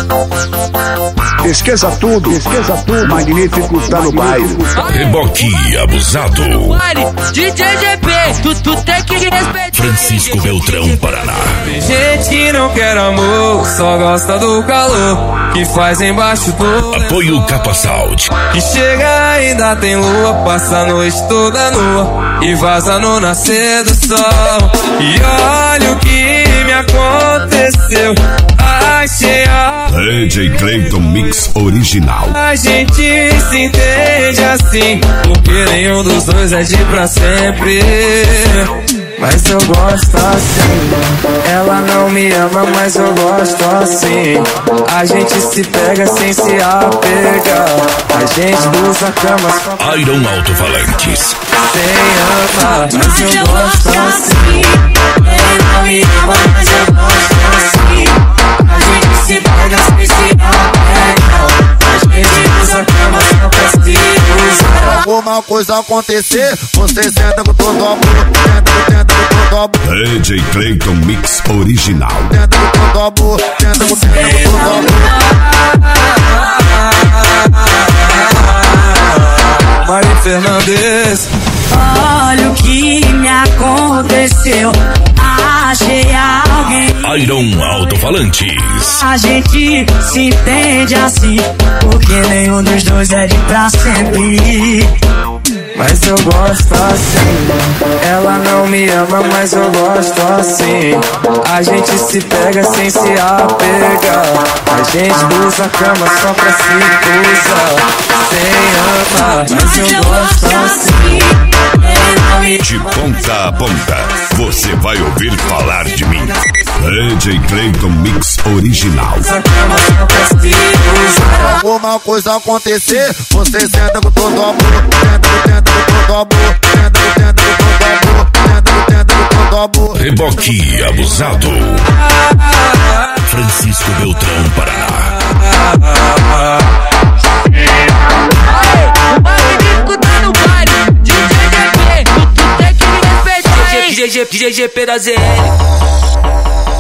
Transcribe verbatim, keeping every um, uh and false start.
Esqueça tudo, esqueça tudo. Magnífico tá no baile. Reboque abusado. D J G P, tu, tu tem que respeitar. Francisco Beltrão, Paraná. Tem gente que não quer amor, só gosta do calor que faz embaixo do Apoio Capa Saúde. Que chega ainda tem lua, passa a noite toda nua e vaza no nascer do sol. E olha o que me aconteceu. Achei a D J Clayton Mix Original. A gente se entende assim, porque nenhum dos dois é de pra sempre. Mas eu gosto assim. Ela não me ama, mas eu gosto assim. A gente se pega sem se apegar. A gente usa cama Iron Alto-Falantes. sem amar, mas eu gosto assim. Ele não me ama, mas eu gosto assim. A gente se pega sem se apegar. A gente usa cama só pra se usar. Alguma coisa acontecer, você senta com todo amor. Senta, senta com todo amor. D J Clayton Mix Original. Senta com todo amor. Senta com senta com todo amor. Mari Fernandes. Olha o que me aconteceu. Achei alguém. Iron Alto-Falantes. A gente se entende assim, porque nenhum dos dois é de pra sempre. Mas eu gosto assim. Ela não me ama, mas eu gosto assim. A gente se pega sem se apegar. A gente usa cama só pra se usar. Sem amar, mas eu gosto assim. De ponta a ponta, você vai ouvir falar de mim. D J Clayton Mix Original. Alguma coisa acontecer, você senta com todo amor. Senta, senta com todo amor. Senta, senta com todo amor. Senta, senta com todo amor. Reboque abusado. Francisco Beltrão, Paraná. O magnífico tá no baile. D J G P, tu, tu tem que respeitar. D J G P da Z L.